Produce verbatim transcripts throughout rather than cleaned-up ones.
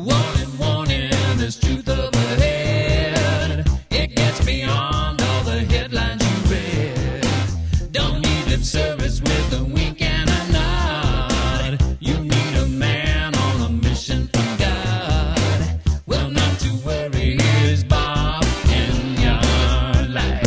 Warning, warning, there's truth up ahead. It gets beyond all the headlines you read. Don't need lip service with a wink and a nod. You need a man on a mission from God. Well, not to worry, here's Bob Enyart. Like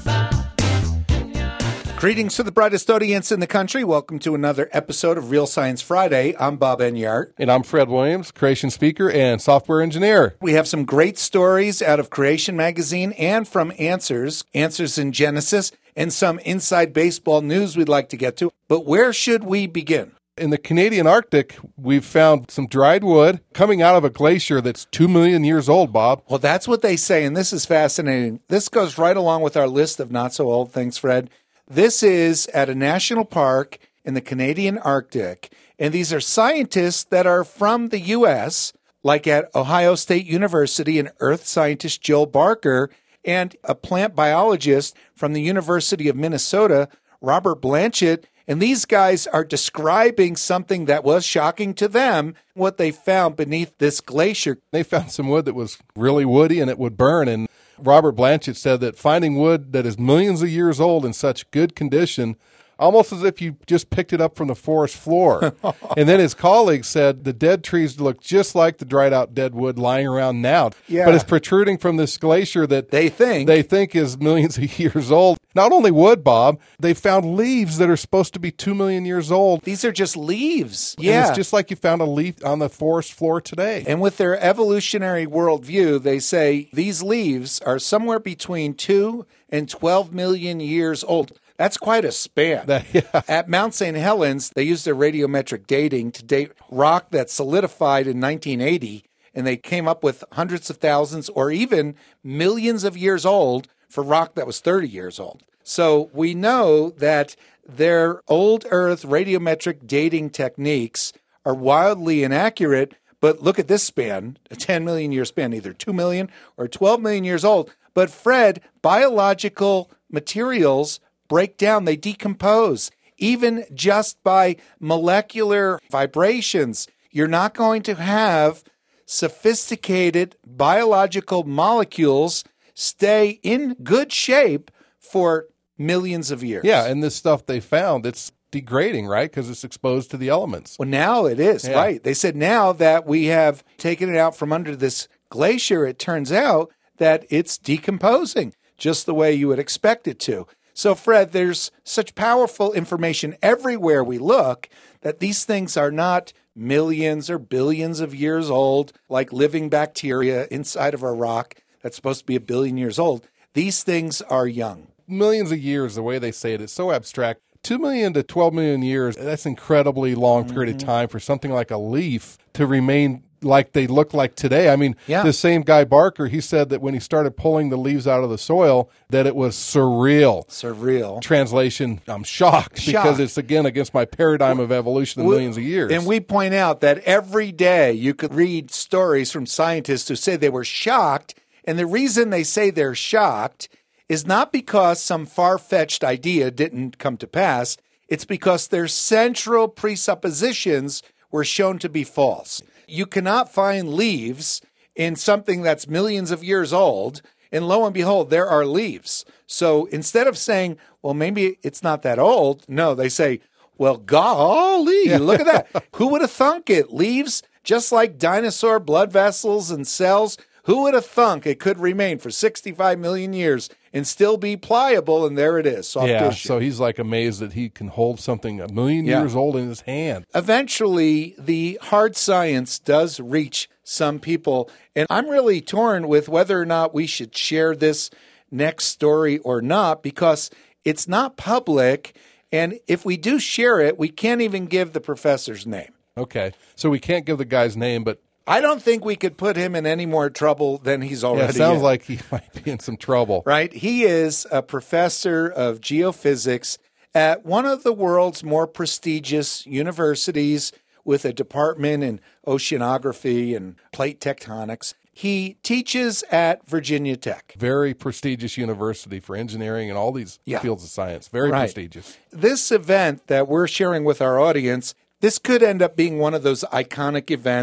Greetings to the brightest audience in the country. Welcome to another episode of Real Science Friday. I'm Bob Enyart. And I'm Fred Williams, creation speaker and software engineer. We have some great stories out of Creation Magazine and from Answers, Answers in Genesis, and some inside baseball news we'd like to get to. But where should we begin? In the Canadian Arctic, we've found some dried wood coming out of a glacier that's two million years old, Bob. Well, that's what they say, and this is fascinating. This goes right along with our list of not-so-old things, Fred. This is at a national park in the Canadian Arctic, and these are scientists that are from the U S, like at Ohio State University, and earth scientist Joel Barker, and a plant biologist from the University of Minnesota, Robert Blanchett. And these guys are describing something that was shocking to them, what they found beneath this glacier. They found some wood that was really woody and it would burn, and Robert Blanchett said that finding wood that is millions of years old in such good condition, almost as if you just picked it up from the forest floor. And then his colleagues said the dead trees look just like the dried out dead wood lying around now. Yeah. But it's protruding from this glacier that They think. they think is millions of years old. Not only wood, Bob, they found leaves that are supposed to be two million years old. These are just leaves. And Yeah. it's just like you found a leaf on the forest floor today. And with their evolutionary worldview, they say these leaves are somewhere between two and twelve million years old. That's quite a span. That- yeah. At Mount Saint Helens, they used their radiometric dating to date rock that solidified in nineteen eighty, and they came up with hundreds of thousands or even millions of years old for rock that was thirty years old. So we know that their old Earth radiometric dating techniques are wildly inaccurate, but look at this span, a ten million year span, either two million or twelve million years old. But Fred, biological materials break down, they decompose, even just by molecular vibrations. You're not going to have sophisticated biological molecules stay in good shape for millions of years. Yeah, and this stuff they found, it's degrading, right? Because it's exposed to the elements. Well, now it is, Yeah. right? They said now that we have taken it out from under this glacier, it turns out that it's decomposing just the way you would expect it to. So, Fred, there's such powerful information everywhere we look that these things are not millions or billions of years old, like living bacteria inside of a rock that's supposed to be a billion years old. These things are young. Millions of years, the way they say it, it's so abstract. Two million to twelve million years, that's an incredibly long period Mm-hmm. of time for something like a leaf to remain like they look like today. I mean, Yeah. the same guy Barker, he said that when he started pulling the leaves out of the soil, that it was surreal. Surreal. Translation, I'm shocked, Shocked. because it's, again, against my paradigm of evolution of We- millions of years. And we point out that every day you could read stories from scientists who say they were shocked. And the reason they say they're shocked is not because some far-fetched idea didn't come to pass. It's because their central presuppositions were shown to be false. You cannot find leaves in something that's millions of years old, and lo and behold, there are leaves. So instead of saying, well, maybe it's not that old, no, they say, well, golly, look at that. Who would have thunk it? Leaves, just like dinosaur blood vessels and cells, who would have thunk it could remain for sixty-five million years and still be pliable? And there it is, soft yeah, tissue. so he's like amazed that he can hold something a million Yeah. years old in his hand. Eventually, the hard science does reach some people, and I'm really torn with whether or not we should share this next story or not, because it's not public, and if we do share it, we can't even give the professor's name. Okay, so we can't give the guy's name, but I don't think we could put him in any more trouble than he's yeah, already it sounds in. like he might be in some trouble. Right? He is a professor of geophysics at one of the world's more prestigious universities with a department in oceanography and plate tectonics. He teaches at Virginia Tech. Very prestigious university for engineering and all these Yeah. fields of science. Very Right. prestigious. This event that we're sharing with our audience, this could end up being one of those iconic events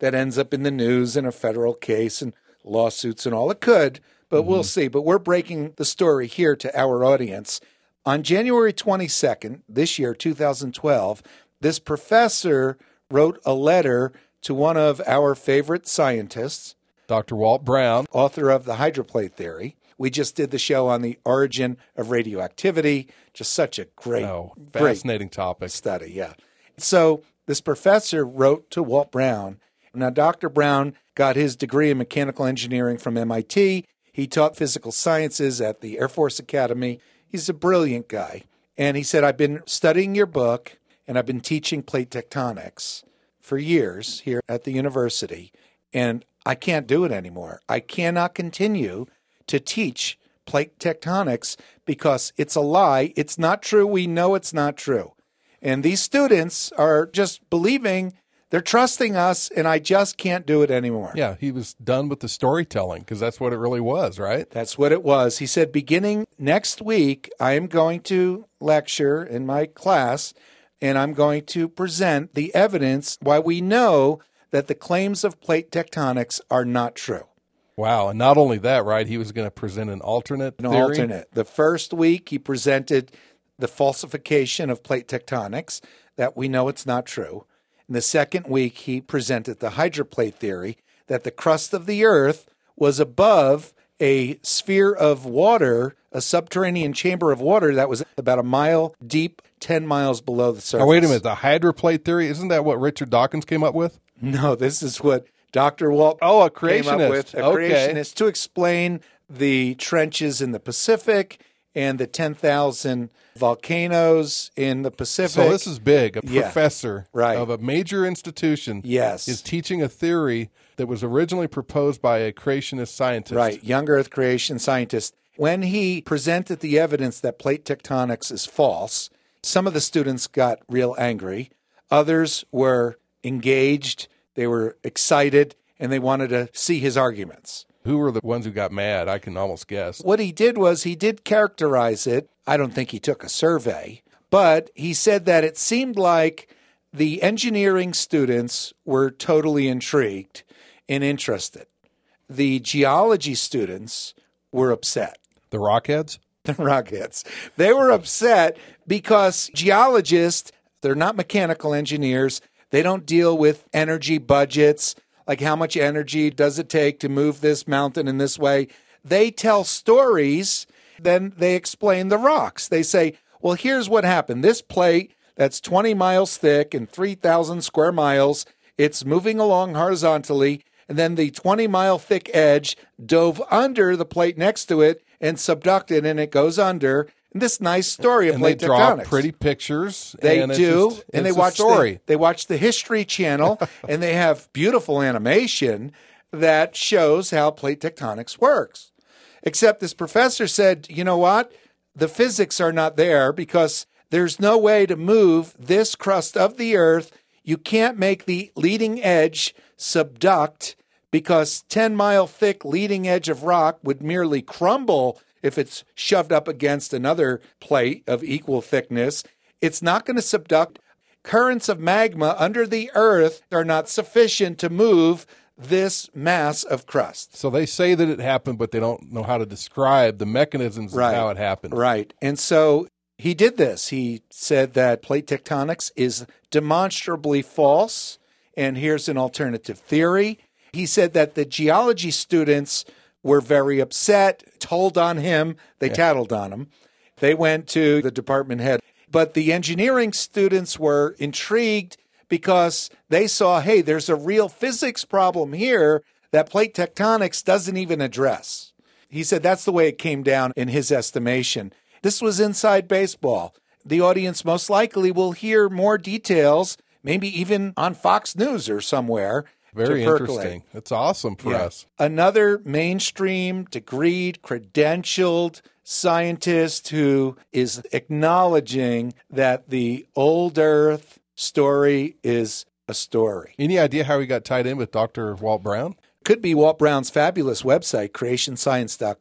that ends up in the news in a federal case and lawsuits and all. It could, but mm-hmm. we'll see. But we're breaking the story here to our audience. On January twenty-second, this year, two thousand twelve, this professor wrote a letter to one of our favorite scientists, Doctor Walt Brown, author of the hydroplate theory. We just did the show on the origin of radioactivity. Just such a great, oh, fascinating great topic. Study, yeah. So this professor wrote to Walt Brown. Now, Doctor Brown got his degree in mechanical engineering from M I T. He taught physical sciences at the Air Force Academy. He's a brilliant guy. And he said, I've been studying your book, and I've been teaching plate tectonics for years here at the university, and I can't do it anymore. I cannot continue to teach plate tectonics because it's a lie. It's not true. We know it's not true. And these students are just believing, they're trusting us, and I just can't do it anymore. Yeah, he was done with the storytelling because that's what it really was, right? That's what it was. He said, beginning next week, I am going to lecture in my class, and I'm going to present the evidence why we know that the claims of plate tectonics are not true. Wow. And not only that, right? He was going to present an alternate An theory? alternate. The first week, he presented the falsification of plate tectonics, that we know it's not true. In the second week, he presented the hydroplate theory, that the crust of the Earth was above a sphere of water, a subterranean chamber of water that was about a mile deep, ten miles below the surface. Now, wait a minute. The hydroplate theory, isn't that what Richard Dawkins came up with? No, this is what Doctor Walt oh, a came creationist. up with. A okay. creationist to explain the trenches in the Pacific and the ten thousand volcanoes in the Pacific. So this is big. A Yeah, professor right. of a major institution Yes. is teaching a theory that was originally proposed by a creationist scientist. Right, young Earth creation scientist. When he presented the evidence that plate tectonics is false, some of the students got real angry. Others were engaged, they were excited, and they wanted to see his arguments. Who were the ones who got mad? I can almost guess. What he did was he did characterize it. I don't think he took a survey, but he said that it seemed like the engineering students were totally intrigued and interested. The geology students were upset. The Rockheads? The Rockheads. They were upset because geologists, they're not mechanical engineers. They don't deal with energy budgets, like how much energy does it take to move this mountain in this way. They tell stories, then they explain the rocks. They say, well, here's what happened. This plate that's twenty miles thick and three thousand square miles, it's moving along horizontally, and then the twenty-mile thick edge dove under the plate next to it and subducted, and it goes under. And this nice story of and plate they draw tectonics. pretty pictures. They and it's do, just- and they it's a watch story. The, they watch the History Channel, and they have beautiful animation that shows how plate tectonics works. Except this professor said, you know what? The physics are not there because there's no way to move this crust of the Earth. You can't make the leading edge subduct because ten-mile thick leading edge of rock would merely crumble if it's shoved up against another plate of equal thickness. It's not going to subduct. Currents of magma under the Earth are not sufficient to move this mass of crust. So they say that it happened, but they don't know how to describe the mechanisms Right. of how it happened. Right. And so he did this. He said that plate tectonics is demonstrably false, and here's an alternative theory. He said that the geology students were very upset, told on him, they Yeah. tattled on him. They went to the department head. But the engineering students were intrigued because they saw, hey, there's a real physics problem here that plate tectonics doesn't even address. He said that's the way it came down in his estimation. This was inside baseball. The audience most likely will hear more details, maybe even on Fox News or somewhere. Very to percolate. interesting. That's awesome for Yeah. us. Another mainstream, degreed, credentialed scientist who is acknowledging that the old Earth story is a story. Any idea how he got tied in with Doctor Walt Brown? Could be Walt Brown's fabulous website, creation science dot com.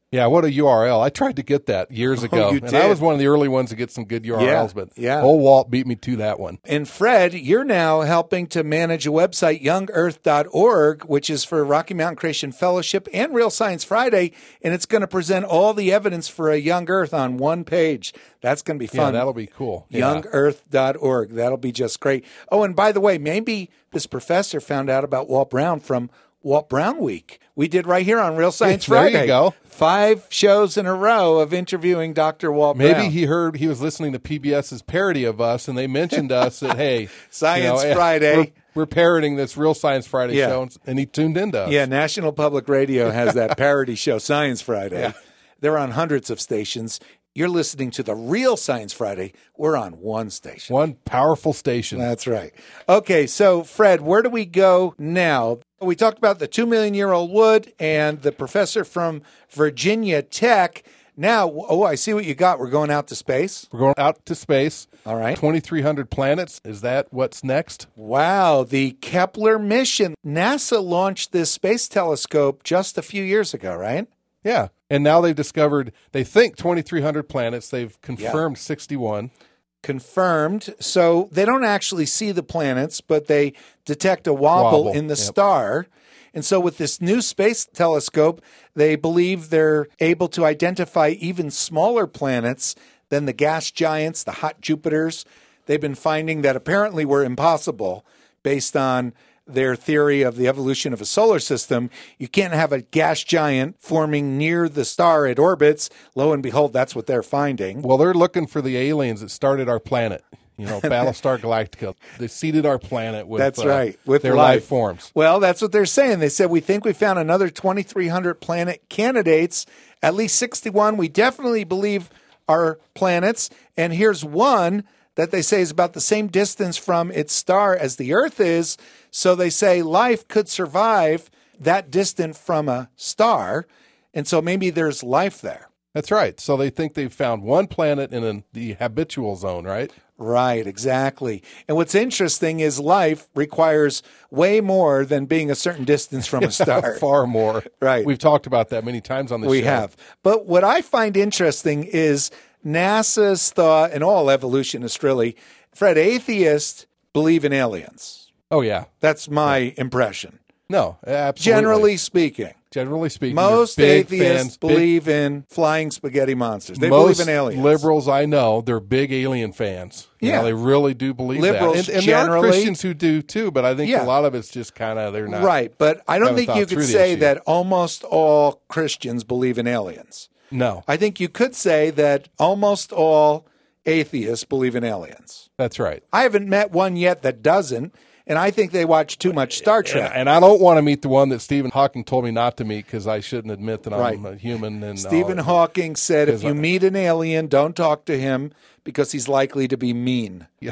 Yeah, what a U R L. I tried to get that years ago. Oh, you and did? I was one of the early ones to get some good U R Ls, Yeah, but yeah. old Walt beat me to that one. And Fred, you're now helping to manage a website, young earth dot org, which is for Rocky Mountain Creation Fellowship and Real Science Friday, and it's going to present all the evidence for a young earth on one page. That's going to be fun. Yeah, that'll be cool. Yeah. young earth dot org. That'll be just great. Oh, and by the way, maybe this professor found out about Walt Brown from Walt Brown Week. We did right here on Real Science There you Friday. go. Five shows in a row of interviewing Doctor Walt Maybe Brown. he heard he was listening to PBS's parody of us, and they mentioned us that, hey, Science you know, Friday. We're, we're parroting this Real Science Friday Yeah. show, and he tuned into us. Yeah, National Public Radio has that parody show, Science Friday. Yeah. They're on hundreds of stations. You're listening to the Real Science Friday. We're on one station. One powerful station. That's right. Okay, so Fred, where do we go now? We talked about the two million year old wood and the professor from Virginia Tech. Now, oh, I see what you got. We're going out to space. We're going out to space. All right. twenty-three hundred planets. Is that what's next? Wow, the Kepler mission. NASA launched this space telescope just a few years ago, right? Yeah. And now they've discovered, they think twenty-three hundred planets. They've confirmed sixty-one. Confirmed. So they don't actually see the planets, but they detect a wobble, Wobble, in the yep. star. And so with this new space telescope, they believe they're able to identify even smaller planets than the gas giants, the hot Jupiters. They've been finding that apparently were impossible based on their theory of the evolution of a solar system. You can't have a gas giant forming near the star it orbits. Lo and behold, that's what they're finding. Well, they're looking for the aliens that started our planet. You know, Battlestar Galactica. They seeded our planet with, That's uh, right, with their life. life forms. Well, that's what they're saying. They said, we think we found another twenty-three hundred planet candidates, at least sixty-one. We definitely believe are planets. And here's one that they say is about the same distance from its star as the Earth is. So they say life could survive that distant from a star. And so maybe there's life there. That's right. So they think they've found one planet in an, the habitual zone, right? Right, exactly. And what's interesting is life requires way more than being a certain distance from a star. Far more. Right. We've talked about that many times on the We show. have. But what I find interesting is NASA's thought, and all evolutionists really, Fred, atheists believe in aliens. Oh, yeah. That's my impression. No, absolutely. Generally speaking. Generally speaking, Most they're big atheists fans, big- believe in flying spaghetti monsters. They most believe in aliens. liberals I know, they're big alien fans. You Yeah. know, they really do believe Liberals that. And, and there are generally- Christians who do too, but I think Yeah. a lot of it's just kind of, they're not. Right, but I don't haven't think you thought could through the say issue. that almost all Christians believe in aliens. No, I think you could say that almost all atheists believe in aliens. that's right. I haven't met one yet that doesn't, and I think they watch too much Star Trek. And I don't want to meet the one that Stephen Hawking told me not to meet because I shouldn't admit that Right. I'm a human. And Stephen all. Hawking said if Because you I- meet an alien, don't talk to him because he's likely to be mean. Yeah.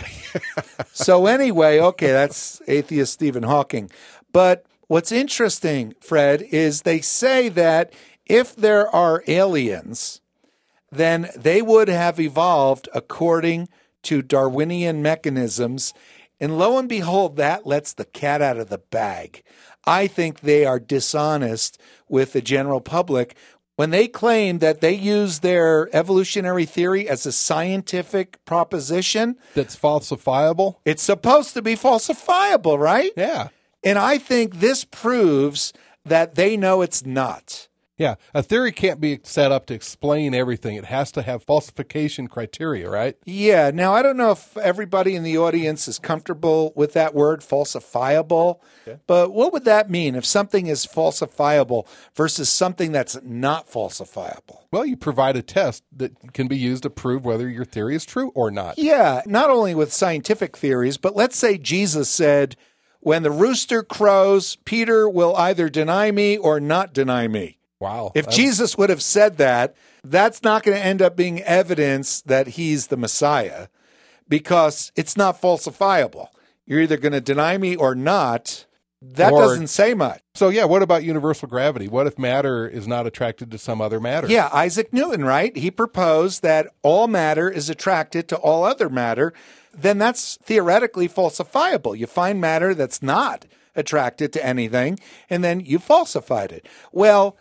So anyway, okay, that's atheist Stephen Hawking. But what's interesting, Fred, is they say that if there are aliens, then they would have evolved according to Darwinian mechanisms. And lo and behold, that lets the cat out of the bag. I think they are dishonest with the general public when they claim that they use their evolutionary theory as a scientific proposition. That's falsifiable. It's supposed to be falsifiable, right? Yeah. And I think this proves that they know it's not. Yeah. A theory can't be set up to explain everything. It has to have falsification criteria, right? Yeah. Now, I don't know if everybody in the audience is comfortable with that word, falsifiable. Okay. But what would that mean if something is falsifiable versus something that's not falsifiable? Well, you provide a test that can be used to prove whether your theory is true or not. Yeah. Not only with scientific theories, but let's say Jesus said, when the rooster crows, Peter will either deny me or not deny me. Wow. If Jesus would have said that, that's not going to end up being evidence that he's the Messiah because it's not falsifiable. You're either going to deny me or not. That Or- doesn't say much. So, yeah, what about universal gravity? What if matter is not attracted to some other matter? Yeah, Isaac Newton, right? He proposed that all matter is attracted to all other matter. Then that's theoretically falsifiable. You find matter that's not attracted to anything, and then you falsified it. Well,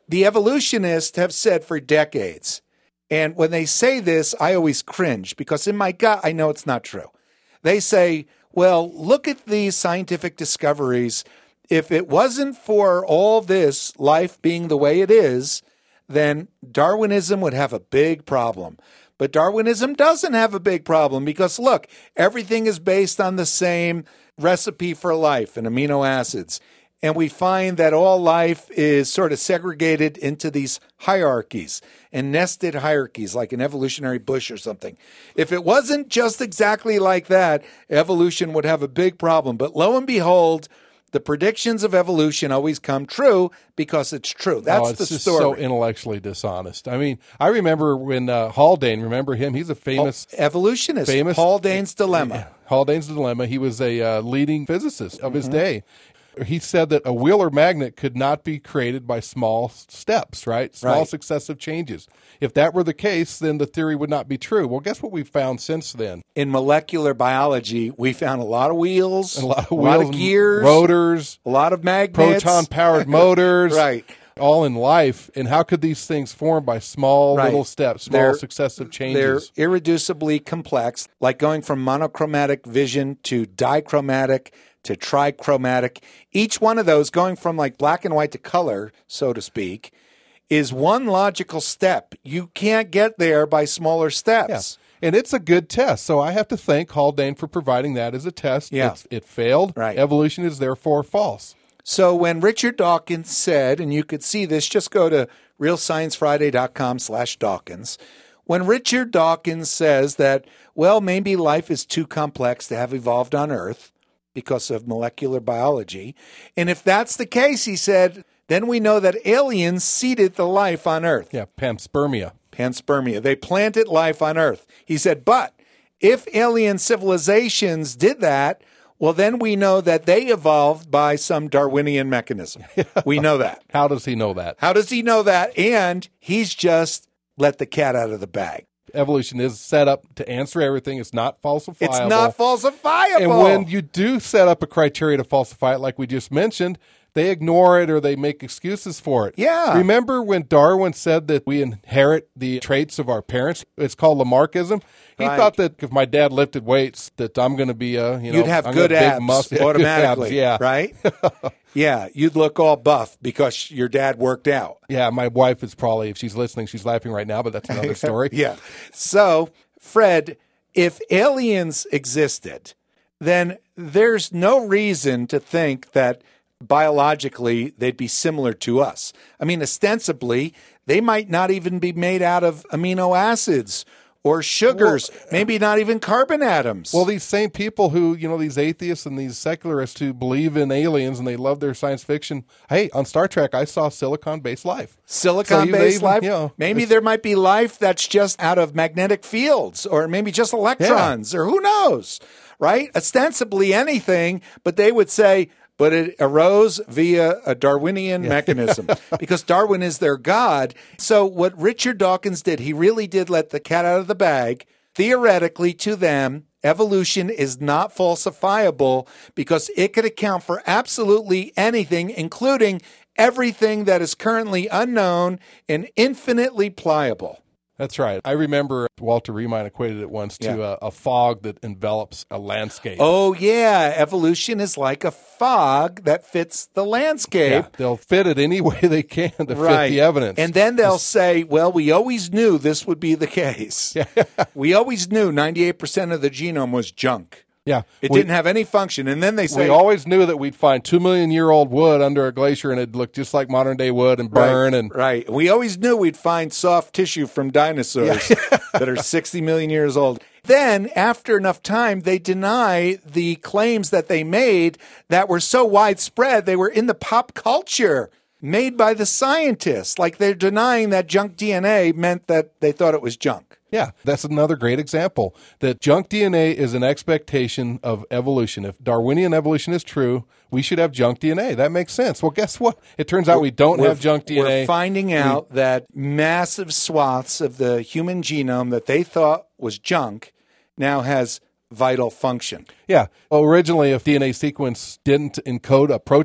The evolutionists have said for decades, and when they say this, I always cringe because in my gut, I know it's not true. They say, well, look at these scientific discoveries. If it wasn't for all this life being the way it is, then Darwinism would have a big problem. But Darwinism doesn't have a big problem because, look, everything is based on the same recipe for life and amino acids. And we find that all life is sort of segregated into these hierarchies and nested hierarchies like an evolutionary bush or something. If it wasn't just exactly like that, evolution would have a big problem. But lo and behold, the predictions of evolution always come true because it's true. That's oh, it's the just story. so intellectually dishonest. I mean, I remember when uh, Haldane, remember him? He's a famous evolutionist. famous Haldane's dilemma. Haldane's dilemma. He was a uh, leading physicist of his Mm-hmm. day. He said that a Wheeler magnet could not be created by small steps, right? Small Right. successive changes. If that were the case, then the theory would not be true. Well, guess what we've found since then? In molecular biology, we found a lot of wheels, A lot of, a wheels, lot of gears, rotors, a lot of magnets, proton-powered motors, Right. all in life. And how could these things form by small Right. little steps, small They're- successive They're changes? irreducibly complex, like going from monochromatic vision to dichromatic to trichromatic. Each one of those, going from like black and white to color, so to speak, is one logical step. You can't get there by smaller steps. And it's a good test. So I have to thank Haldane for providing that as a test. Yeah. It's, it failed. Right. Evolution is therefore false. So when Richard Dawkins said, and you could see this, just go to real science friday dot com slash Dawkins. When Richard Dawkins says that, well, maybe life is too complex to have evolved on Earth because of molecular biology. And if that's the case, he said, then we know that aliens seeded the life on Earth. Yeah, panspermia. Panspermia. They planted life on Earth. He said, but if alien civilizations did that, well, then we know that they evolved by some Darwinian mechanism. We know that. How does he know that? How does he know that? And he's just let the cat out of the bag. Evolution is set up to answer everything. It's not falsifiable. It's not falsifiable. And when you do set up a criteria to falsify it, like we just mentioned, they ignore it or they make excuses for it. Yeah. Remember when Darwin said that we inherit the traits of our parents? It's called Lamarckism. He Right. thought that if my dad lifted weights, that I'm going to be a, you know, You'd have I'm good gonna have abs big muscle- yeah, good automatically, abs, yeah. right? Yeah, you'd look all buff because your dad worked out. Yeah, my wife is probably, if she's listening, she's laughing right now, but that's another story. Yeah. So, Fred, if aliens existed, then there's no reason to think that biologically they'd be similar to us. I mean, ostensibly, they might not even be made out of amino acids or sugars, maybe not even carbon atoms. Well, these same people who, you know, these atheists and these secularists who believe in aliens and they love their science fiction. Hey, on Star Trek, I saw silicon-based life. Silicon-based So you- they even- life? you know, maybe it's- there might be life that's just out of magnetic fields or maybe just electrons or who knows, right? Ostensibly anything, but they would say, but it arose via a Darwinian mechanism because Darwin is their God. So what Richard Dawkins did, he really did let the cat out of the bag. Theoretically, to them, evolution is not falsifiable because it could account for absolutely anything, including everything that is currently unknown and infinitely pliable. That's right. I remember Walter Riemann equated it once to Yeah. a, a fog that envelops a landscape. Oh, yeah. Evolution is like a fog that fits the landscape. Yeah, they'll fit it any way they can to Right. fit the evidence. And then they'll say, well, we always knew this would be the case. We always knew ninety-eight percent of the genome was junk. yeah, It we, didn't have any function. And then they say, we always knew that we'd find two million year old wood under a glacier and it'd look just like modern day wood and burn. right, And right. We always knew we'd find soft tissue from dinosaurs that are sixty million years old. Then, after enough time, they deny the claims that they made that were so widespread, they were in the pop culture made by the scientists. Like they're denying that junk D N A meant that they thought it was junk. yeah, that's another great example that junk D N A is an expectation of evolution. If Darwinian evolution is true, we should have junk D N A. That makes sense. Well, guess what? It turns out we don't We're- have junk D N A. We're finding out that massive swaths of the human genome that they thought was junk now has vital function. Yeah. Well, originally, if D N A sequence didn't encode a protein,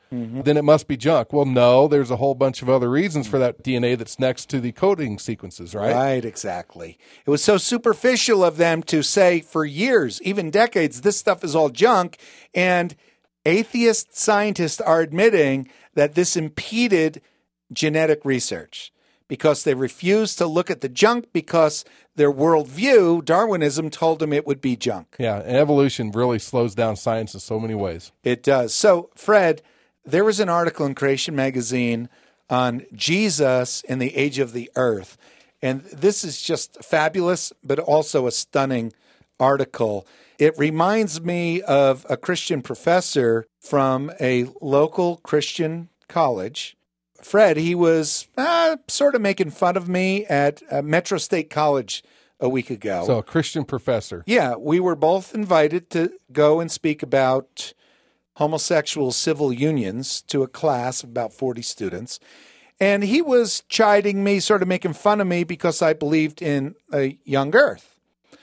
mm-hmm. then it must be junk. Well, no, there's a whole bunch of other reasons for that D N A that's next to the coding sequences, right? Right, exactly. It was so superficial of them to say for years, even decades, this stuff is all junk. And atheist scientists are admitting that this impeded genetic research because they refused to look at the junk because their worldview, Darwinism, told them it would be junk. Yeah, and evolution really slows down science in so many ways. It does. So, Fred, there was an article in Creation Magazine on Jesus in the age of the earth. And this is just fabulous, but also a stunning article. It reminds me of a Christian professor from a local Christian college. Fred, he was uh, sort of making fun of me at uh, Metro State College a week ago. So a Christian professor. Yeah, we were both invited to go and speak about homosexual civil unions to a class of about forty students. And he was chiding me, sort of making fun of me because I believed in a young earth.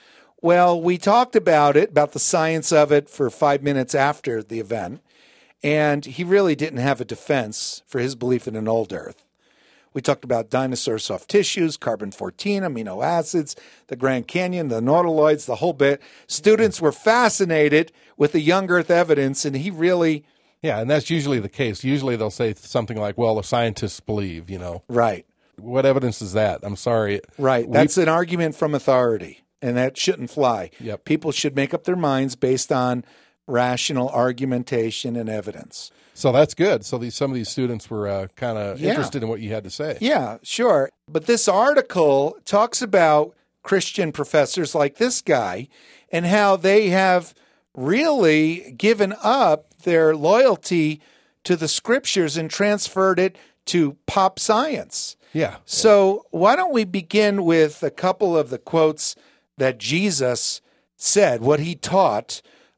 Well, we talked about it, about the science of it for five minutes after the event. And he really didn't have a defense for his belief in an old earth. We talked about dinosaur soft tissues, carbon fourteen, amino acids, the Grand Canyon, the nautiloids, the whole bit. Students were fascinated with the young earth evidence, and he really... Yeah, and that's usually the case. Usually they'll say something like, well, the scientists believe, you know. Right. What evidence is that? I'm sorry. Right. We- That's an argument from authority, and that shouldn't fly. Yep. People should make up their minds based on rational argumentation and evidence. So that's good. So these some of these students were uh, kind of Yeah. interested in what you had to say. Yeah, sure. But this article talks about Christian professors like this guy and how they have really given up their loyalty to the scriptures and transferred it to pop science. Yeah. So why don't we begin with a couple of the quotes that Jesus said, what he taught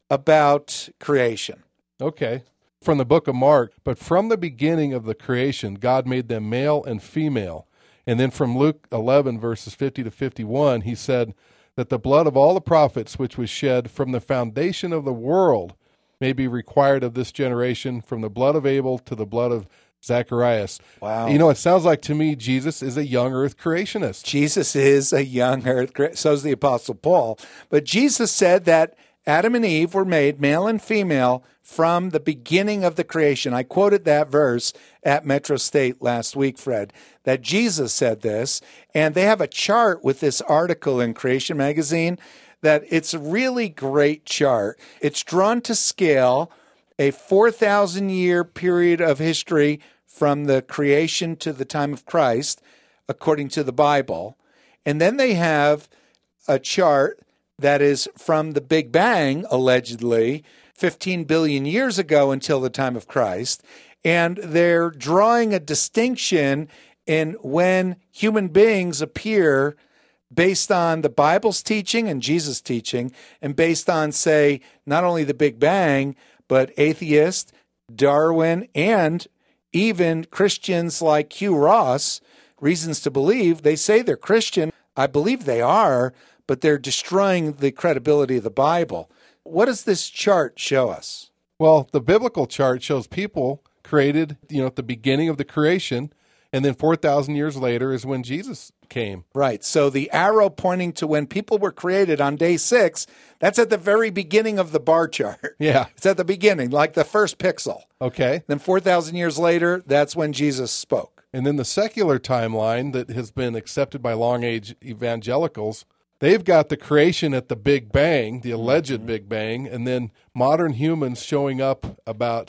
about creation. Okay. From the book of Mark, but from the beginning of the creation, God made them male and female. And then from Luke eleven, verses fifty to fifty-one, he said that the blood of all the prophets which was shed from the foundation of the world may be required of this generation, from the blood of Abel to the blood of Zacharias. Wow. You know, it sounds like to me Jesus is a young earth creationist. Jesus is a young earth, so is the Apostle Paul. But Jesus said that Adam and Eve were made male and female from the beginning of the creation. I quoted that verse at Metro State last week, Fred, that Jesus said this. And they have a chart with this article in Creation Magazine that it's a really great chart. It's drawn to scale, a four thousand year period of history from the creation to the time of Christ, according to the Bible. And then they have a chart that is from the Big Bang, allegedly, fifteen billion years ago until the time of Christ. And they're drawing a distinction in when human beings appear based on the Bible's teaching and Jesus' teaching, and based on, say, not only the Big Bang, but atheists, Darwin, and even Christians like Hugh Ross, reasons to believe. They say they're Christian. I believe they are, but they're destroying the credibility of the Bible. What does this chart show us? Well, the biblical chart shows people created, you know, at the beginning of the creation, and then four thousand years later is when Jesus came. Right. So the arrow pointing to when people were created on day six, that's at the very beginning of the bar chart. Yeah. It's at the beginning, like the first pixel. Okay. Then four thousand years later, that's when Jesus spoke. And then the secular timeline that has been accepted by long-age evangelicals, they've got the creation at the Big Bang, the alleged mm-hmm. Big Bang, and then modern humans showing up about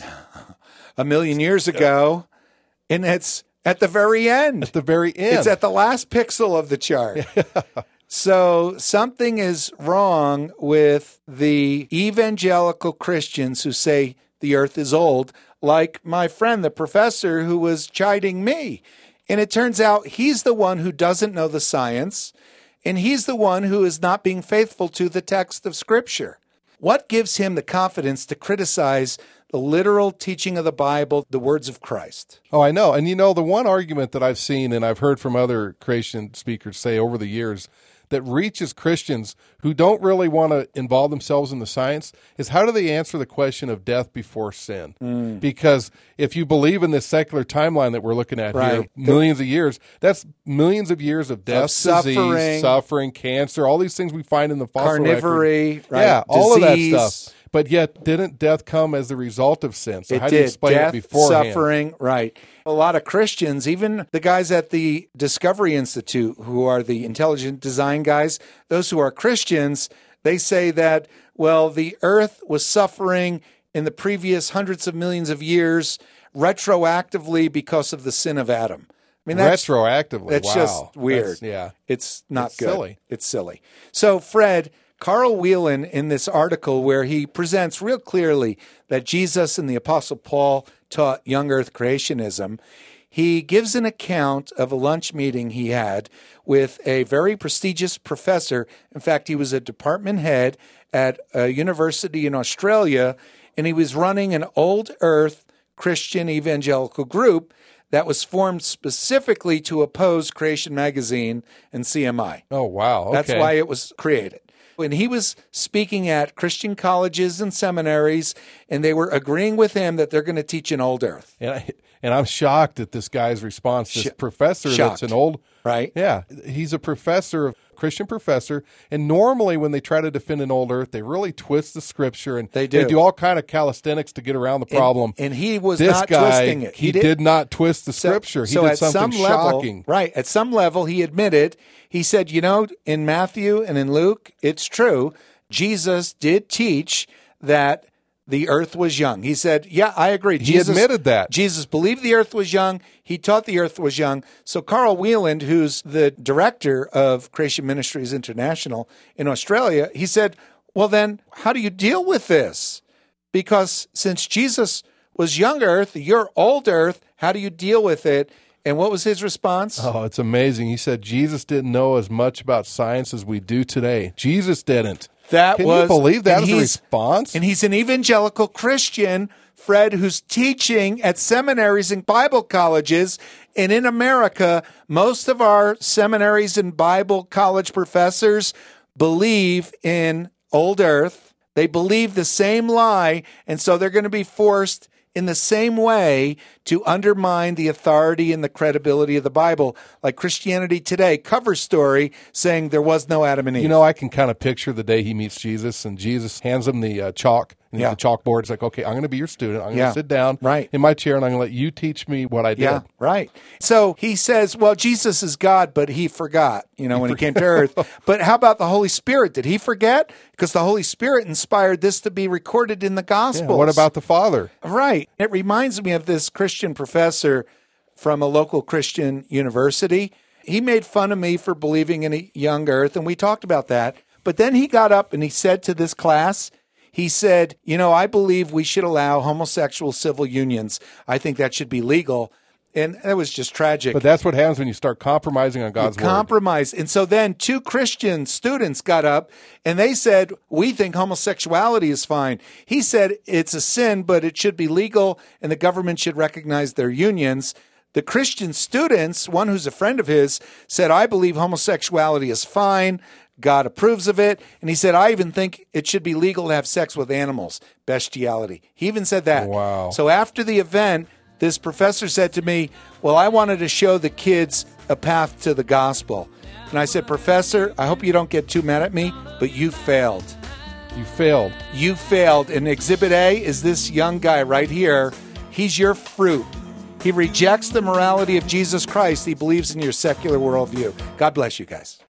a million years ago, and it's at the very end. At the very end. It's at the last pixel of the chart. So something is wrong with the evangelical Christians who say the earth is old, like my friend, the professor who was chiding me. And it turns out he's the one who doesn't know the science, and he's the one who is not being faithful to the text of Scripture. What gives him the confidence to criticize the literal teaching of the Bible, the words of Christ? Oh, I know. And you know, the one argument that I've seen and I've heard from other creation speakers say over the years that reaches Christians who don't really want to involve themselves in the science is how do they answer the question of death before sin? Mm. Because if you believe in this secular timeline that we're looking at right. here, millions of years, that's millions of years of death, of suffering, disease, suffering, cancer, all these things we find in the fossil carnivory, record. right? Yeah, all Disease. of that stuff. But yet, didn't death come as the result of sin? So it how did. do you explain Death, it beforehand? Suffering, right. A lot of Christians, even the guys at the Discovery Institute, who are the intelligent design guys, those who are Christians, they say that, well, the earth was suffering in the previous hundreds of millions of years retroactively because of the sin of Adam. I mean, that's, retroactively, that's wow. just weird. That's, yeah. It's not it's good. Silly. It's silly. So, Fred, Carl Whelan, in this article where he presents real clearly that Jesus and the Apostle Paul taught young earth creationism, he gives an account of a lunch meeting he had with a very prestigious professor. In fact, he was a department head at a university in Australia, and he was running an old earth Christian evangelical group that was formed specifically to oppose Creation Magazine and C M I. Oh, wow. Okay. That's why it was created. When he was speaking at Christian colleges and seminaries, and they were agreeing with him that they're going to teach an old earth. And, I, and I'm shocked at this guy's response. This Sh- professor shocked. that's an old... Right. Yeah. He's a professor, a Christian professor, and normally when they try to defend an old earth, they really twist the scripture, and they do, they do all kind of calisthenics to get around the problem. And, and he was this not guy, twisting it. He, He did, did not twist the So- scripture. He so did at something some level, shocking. Right. At some level, he admitted, he said, you know, in Matthew and in Luke, it's true. Jesus did teach that the earth was young. He said, yeah, I agree. He Jesus, admitted that. Jesus believed the earth was young. He taught the earth was young. So Carl Whelan, who's the director of Creation Ministries International in Australia, he said, well, then how do you deal with this? Because since Jesus was young earth, you're old earth, how do you deal with it? And what was his response? Oh, it's amazing. He said Jesus didn't know as much about science as we do today. Jesus didn't. That Can was, you believe that and as a he's- response? And he's an evangelical Christian, Fred, who's teaching at seminaries and Bible colleges. And in America, most of our seminaries and Bible college professors believe in old earth. They believe the same lie, and so they're going to be forced in the same way to undermine the authority and the credibility of the Bible, like Christianity Today cover story saying there was no Adam and Eve. You know, I can kind of picture the day he meets Jesus, and Jesus hands him the uh, chalk and Yeah. the chalkboard. It's like, okay, I'm going to be your student. I'm going to Yeah. sit down Right. in my chair, and I'm going to let you teach me what I did. Yeah, right. So he says, well, Jesus is God, but he forgot, you know, when he came to earth. But how about the Holy Spirit? Did he forget? Because the Holy Spirit inspired this to be recorded in the Yeah, Gospels. what about the Father? Right. It reminds me of this Christian professor from a local Christian university. He made fun of me for believing in a young earth, and we talked about that. But then he got up and he said to this class, he said, you know, I believe we should allow homosexual civil unions. I think that should be legal. And that was just tragic. But that's what happens when you start compromising on God's word. Compromise. And so then two Christian students got up and they said, we think homosexuality is fine. He said it's a sin, but it should be legal and the government should recognize their unions. The Christian students, one who's a friend of his, said, I believe homosexuality is fine. God approves of it. And he said, I even think it should be legal to have sex with animals. Bestiality. He even said that. Wow. So after the event, this professor said to me, well, I wanted to show the kids a path to the gospel. And I said, Professor, I hope you don't get too mad at me, but you failed. You failed. You failed. And Exhibit A is this young guy right here. He's your fruit. He rejects the morality of Jesus Christ. He believes in your secular worldview. God bless you guys.